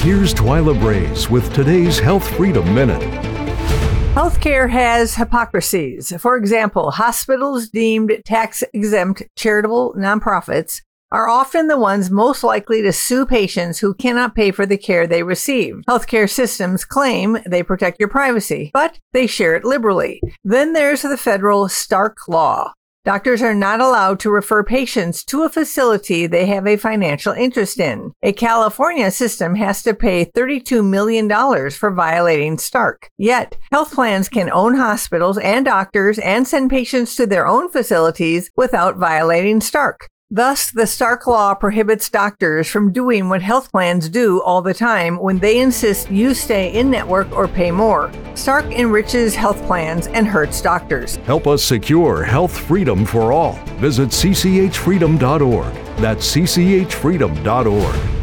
Here's Twyla Braze with today's Health Freedom Minute. Healthcare has hypocrisies. For example, hospitals deemed tax-exempt charitable nonprofits are often the ones most likely to sue patients who cannot pay for the care they receive. Healthcare systems claim they protect your privacy, but they share it liberally. Then there's the federal Stark Law. Doctors are not allowed to refer patients to a facility they have a financial interest in. A California system has to pay $32 million for violating Stark. Yet, health plans can own hospitals and doctors and send patients to their own facilities without violating Stark. Thus, the Stark Law prohibits doctors from doing what health plans do all the time when they insist you stay in-network or pay more. Stark enriches health plans and hurts doctors. Help us secure health freedom for all. Visit cchfreedom.org. That's cchfreedom.org.